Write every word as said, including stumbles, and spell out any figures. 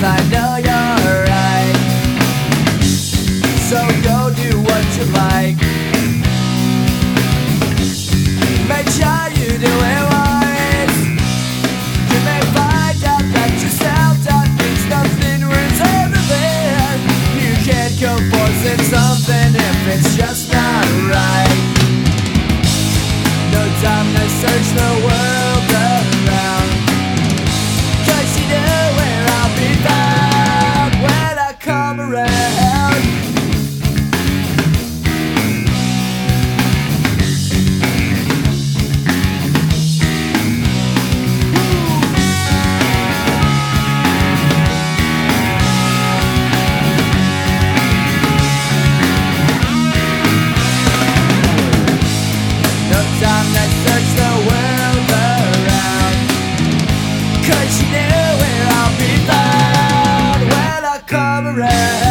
I know you're right. So go do what you like. Make sure you do it right. You may find out that yourself that means nothing ruins everything. You can't go forcing something if it's just not right. No time to search the world around, 'cause you know where I'll be found when I come around. No time to search the world around, 'cause you know where I'll be found when I come around.